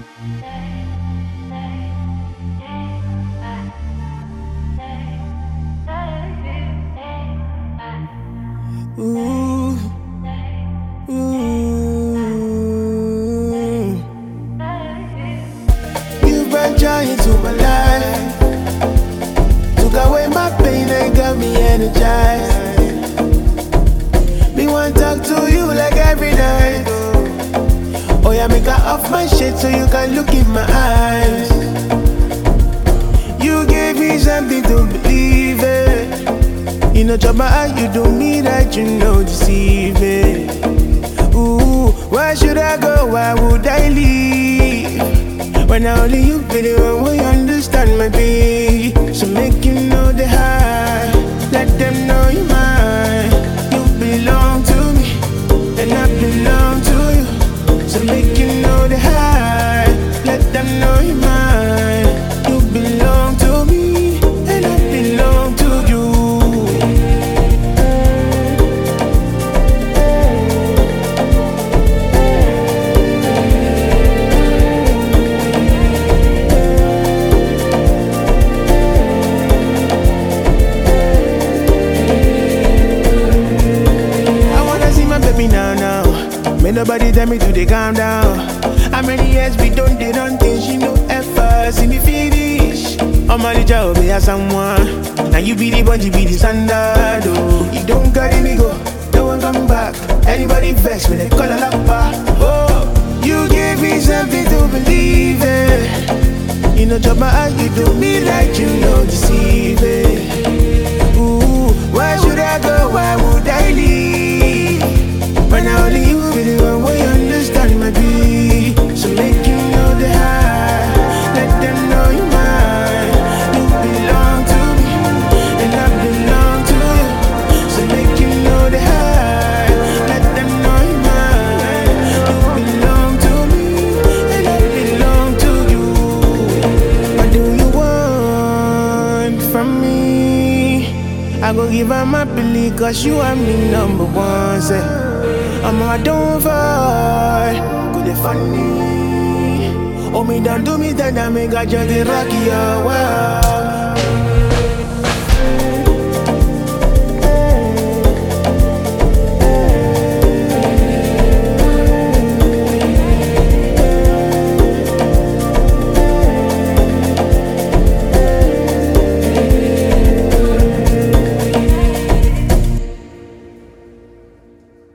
Ooh, ooh. You brought joy into my life, took away my pain and got me energized. Me want to talk to you like every night. Oh yeah, make her off my shit so you can look in my eyes. You gave me something to believe in. You know, drop my eye, you do me right, you know, deceive me. Ooh, why should I go? Why would I leave? When only you be the one will understand my pain. So make you know the high, let them know you're mine. You belong to me, and I belong to you. So make you know the high, let them know you're mine. You belong to me, and I belong to you. May nobody tell me to dey calm down. How many years we don't done things you know effort see me finish. On my little be as someone. Now you be the bungee, be the standard. Oh, you don't carry me go, no one come back. Anybody vex when they call a lapper. Oh, you gave me something to believe in. You know, drop my eye, you do me like you know deceive it. Ooh, why should I go? Why would I leave? When I only you be the one way understand my beat. So make you know the high, let them know you're mine. You belong to me, and I belong to you. So make you know the high, let them know you're mine. You belong to me, and I belong to you. What do you want from me? I go give her my belief, cause you are me number one, say. I'm a don't fall, good if funny. Oh, me don't do me, then I make a jolly rocky, oh, wow.